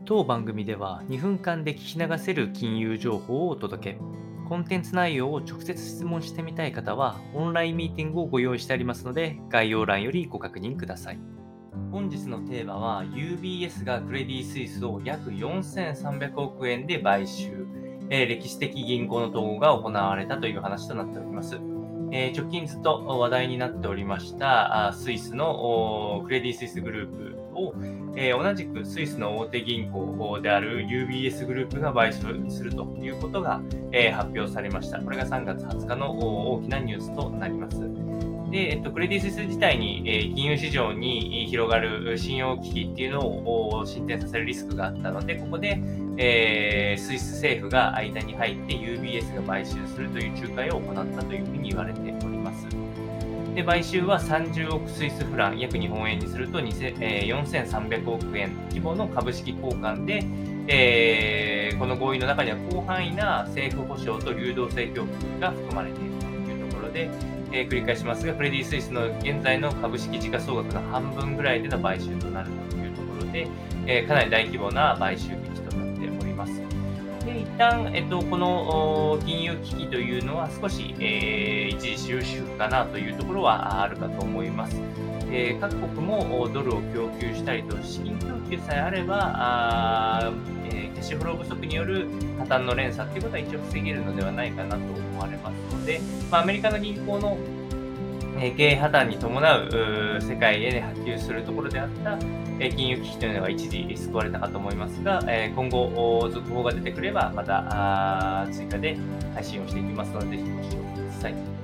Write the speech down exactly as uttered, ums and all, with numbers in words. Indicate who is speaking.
Speaker 1: 当番組ではにふんかんで聞き流せる金融情報をお届け。コンテンツ内容を直接質問してみたい方は、オンラインミーティングをご用意してありますので、概要欄よりご確認ください。本日のテーマは、ユービーエス がクレディ・スイスを約よんせんさんびゃくおくえんで買収、えー歴史的銀行の統合が行われたという話となっております。えー直近ずっと話題になっておりましたあスイスのおクレディ・スイスグループを、えー同じくスイスの大手銀行である ユービーエス グループが買収するということが、えー発表されました。これがさんがつはつかのお大きなニュースとなります。で、えっと、クレディ・スイス自体に、えー金融市場に広がる信用危機っていうのをお進展させるリスクがあったので、ここで、えースイス政府が間に入って ユービーエス が買収するという仲介を行ったというふうに言われております。で、買収はさんじゅうおくスイスフラン、約日本円にするとにせんえーよんせんさんびゃくおくえん規模の株式交換で、えーこの合意の中には広範囲な政府保証と流動性供給が含まれているというところで、えー繰り返しますが、クレディ・スイスの現在の株式時価総額の半分ぐらいでの買収となるというところで、えーかなり大規模な買収劇となっております。で、一旦、えっと、このお金融危機というのは少し、えー一時収縮かなというところはあるかと思います。えー各国もおドルを供給したりと、資金供給さえあれば、あーえーキャッシュフロー不足による破綻の連鎖ということは一応防げるのではないかなと思われますので、まあ、アメリカの銀行のえー経営破綻に伴ううー世界へ波及するところであった、えー金融危機というのが一時救われたかと思いますが、えー今後お続報が出てくればまたあー追加で配信をしていきますので、ぜひご視聴ください。